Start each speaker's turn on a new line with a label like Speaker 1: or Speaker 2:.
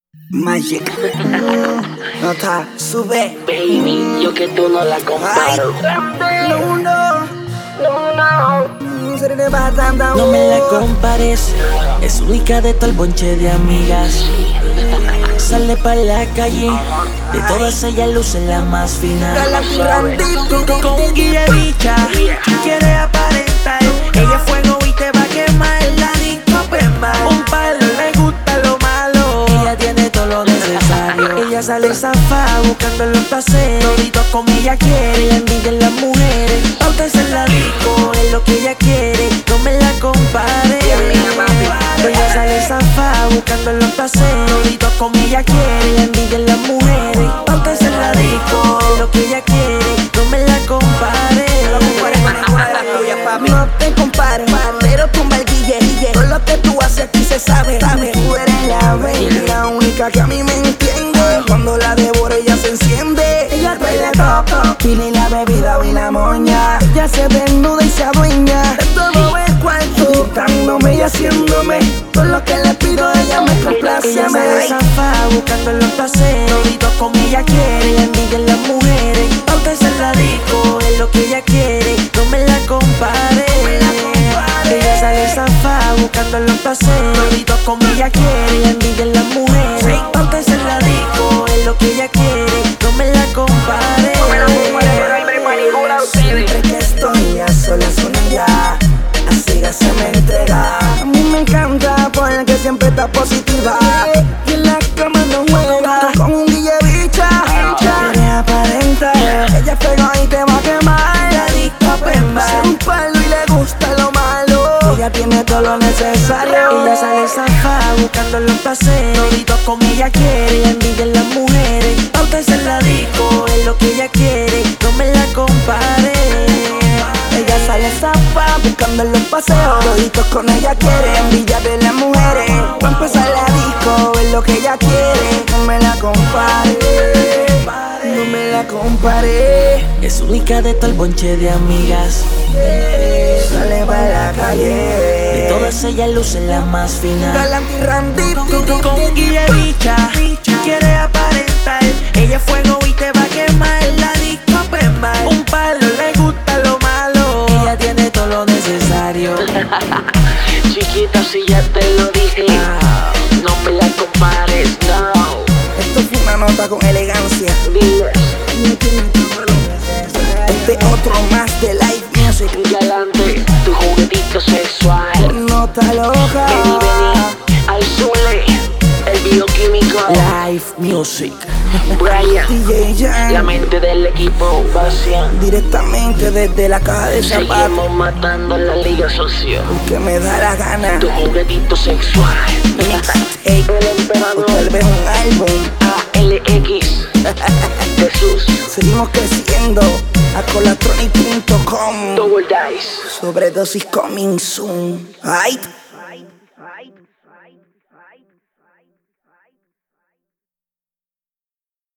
Speaker 1: Magic. Nota, sube.
Speaker 2: Baby, yo que tú no la comparo.
Speaker 3: No me la compares, es única de todo el bonche de amigas. Sale pa' la calle, de todas ellas luce la más fina. Con un guille bicha, quiere aparentar. Ella es fuego y te va a quemar. La disco pemba, un palo, le gusta lo malo. Ella tiene todo lo necesario. Ella sale zafada buscando los paseos. Toditos con ella quiere, la envidian las mujeres. Bauteza en la disco, es lo que ella quiere. No me la compare. Ella sale zafada buscando los paseos. Toditos con ella quiere, la envidian las mujeres. Bauteza en la disco, es lo que ella quiere. No me la compare.
Speaker 1: No te comparo, pero tumba el guille. Todo lo que tú haces aquí se sabe. Tú eres la baby, la única que a mí me entiende. Cuando la devoro ella se enciende. Ella trae coco, tiene la bebida y la moña. Ella se desnuda y se adueña de todo el cuarto, quitándome y haciéndome todo lo que le pido. Ella me complace.
Speaker 3: Ella sale zafada buscando los paseos. Toditos con ella quiere, la envidian las mujeres. Bauteza en la disco, es lo que ella quiere. No me la compare. Ella sale zafada buscando los paseos. Toditos con ella quiere, la envidian las mujeres. Bauteza en la disco, es lo que ella quiere. No me la compare.
Speaker 1: Siempre que estoy a solas con ella, así ya se me entrega. A mí me encanta porque siempre está positiva. Y en la cama no juega con un guille bicha. Quiere aparentar, ella pegó y te va a quemar. La disco pemba, un palo y le gusta lo malo. Ella tiene todo lo necesario.
Speaker 3: Ella sale zafada buscando los paseos. Toditos con ella quiere, la envidian las mujeres. Bauteza en la disco, es lo que ella quiere. No me la compare.
Speaker 1: Ella sale zafada buscando los paseos. Toditos con ella quiere, envidia de las mujeres. Va a empezar la disco, es lo que ella quiere. No me la compare, no me la compare.
Speaker 3: Es única de todo el bonche de amigas.
Speaker 1: Sale para la calle,
Speaker 3: De todas ellas luce la más fina.
Speaker 1: Galante y Randy.
Speaker 3: Con un guille bicha, quiere aparentar. Ella es fuego y te va a quemar. La disco pemba, un palo, le gusta lo malo. Ella tiene todo lo necesario.
Speaker 2: Chiquita, si ya te lo dije, no me la compares, no.
Speaker 1: Esto fue una nota con elegancia.
Speaker 2: Diles,
Speaker 1: Este otro más de Live Music.
Speaker 2: galante, tu juguetito sexual.
Speaker 1: Nota loca.
Speaker 2: Vení, al Zule, el bioquímico.
Speaker 3: Live Music.
Speaker 2: Brian,
Speaker 1: DJ
Speaker 2: la
Speaker 1: Jan,
Speaker 2: mente del equipo vacía.
Speaker 1: directamente desde la caja de zapatos.
Speaker 2: Seguimos matando la liga social.
Speaker 1: Que me da la gana.
Speaker 2: Tu juguetito sexual.
Speaker 1: Mixtape,
Speaker 2: El
Speaker 1: o
Speaker 2: emperador
Speaker 1: tal vez un álbum.
Speaker 2: ALX. Jesús.
Speaker 1: Seguimos creciendo. Acolatronic.com.
Speaker 2: Double Dice.
Speaker 1: Sobredosis coming soon. Ay.